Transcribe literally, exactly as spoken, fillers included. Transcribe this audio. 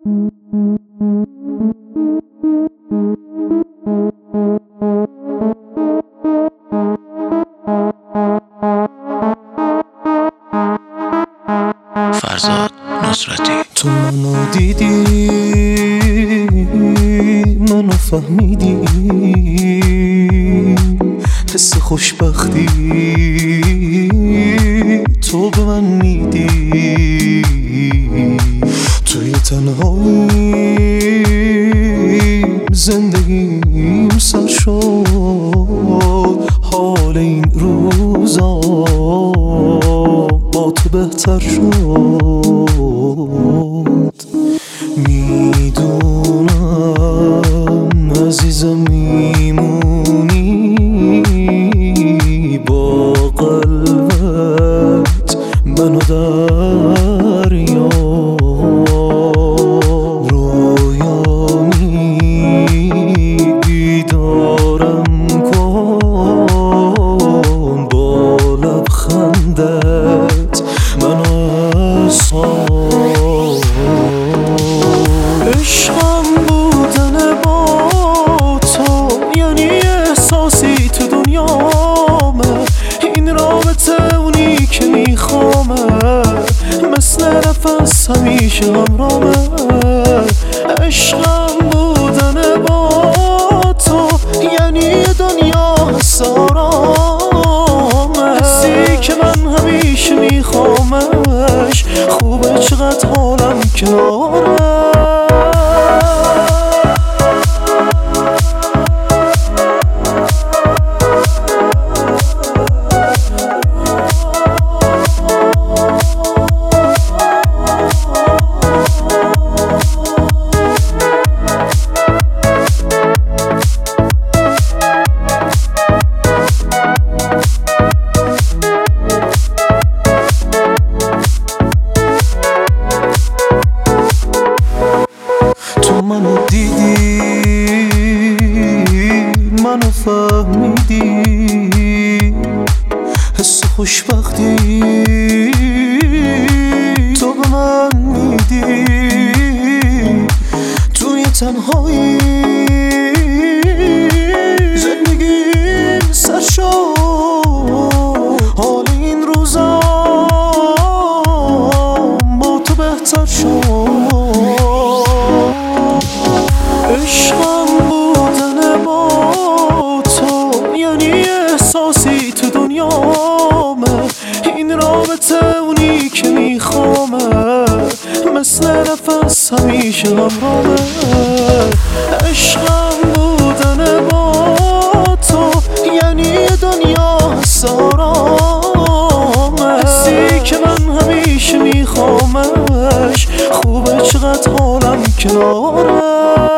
فرزاد نصرتی. تو منو دیدی، منو فهمیدی، حس خوشبختی تو به من میدی. توی تنهایی زندگیم سر شد، حال این روزا با تو بهتر شد. میدونم عزیزم میمونی، با قلبت منو دریا رویا می بیدارم کن، با لبخندت منو احساس. عشقم بودن با تو یعنی احساسی تو دنیامه، این رابطه اونی که میخوامه، مثل نفس همیشه همرامه. عشقم بودن با تو یعنی دنیا حس آرامه، حسی که من همیشه میخوامش، خوبه چقدر حالم کناره. منو دیدی، منو فهمیدی، حس خوشبختی تو به من میدی. توی تنهایی زندگیم سر شد، حال این روزا با تو بهتر شد. عشقم بودن با تو یعنی احساسی تو دنیامه، این رابطه اونی که میخوامه، مثل نفس همیشه همرامه. عشقم بودن با تو یعنی دنیا حس آرامه، حسی که من همیشه میخوامش، خوبه چقدر حالم کناره.